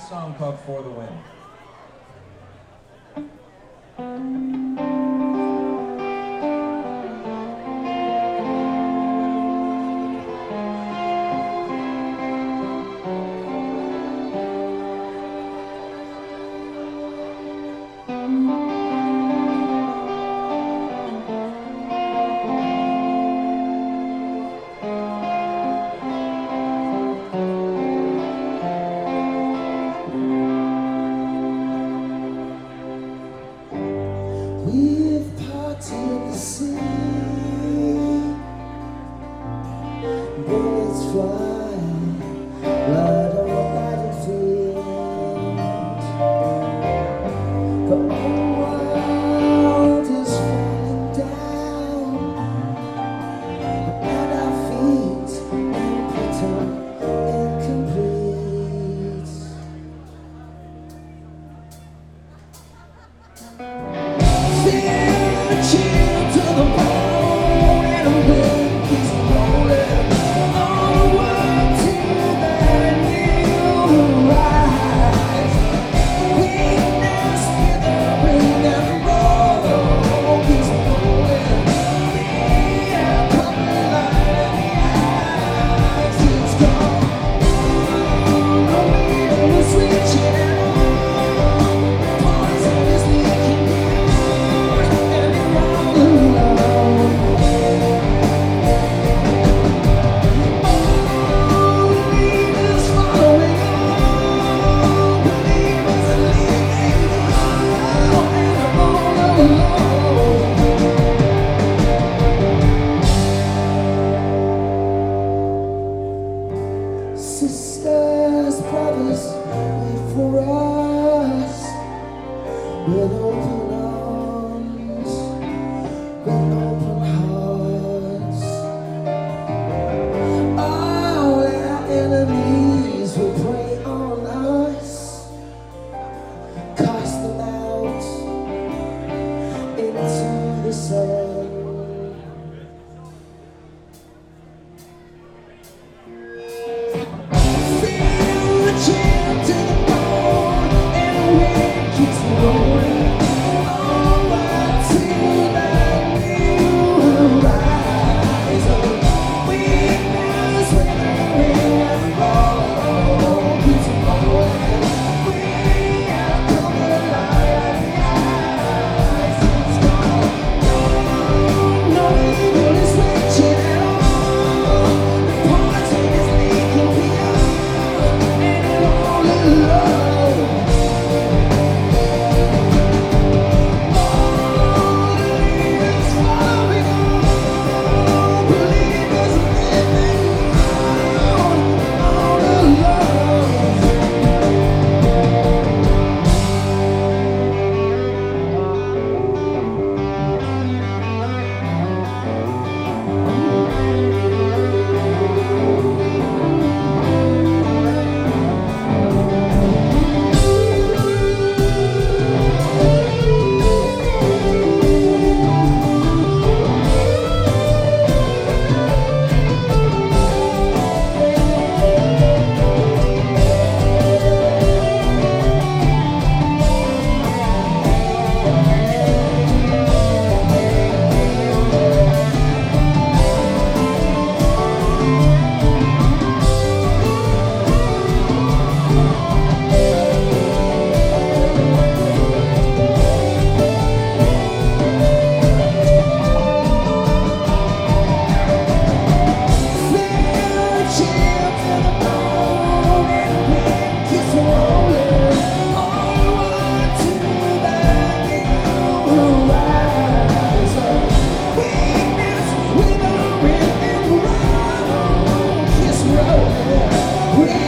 song called For the Win. We've parted the sea, bullets fly, blood on the battlefield. The whole world is falling down at our feet, impotent, incomplete. Chill to the bone and the wind keeps rolling onward to that new rise. Weakness withering and the road keeps rolling. We are coming light in the eyes. It's gone. No need to switch it out. Poison is leaking out. Sisters, brothers, wait for us with open arms, with open hearts. All our enemies will prey on us, cast them out into the sun. Chill to the bone and the wind keeps rolling over to that new rise. Weakness withering and the road keeps rolling. We are coming light in the eyes. It's gone. No evil is reaching at all. The poison is leaking beyond. We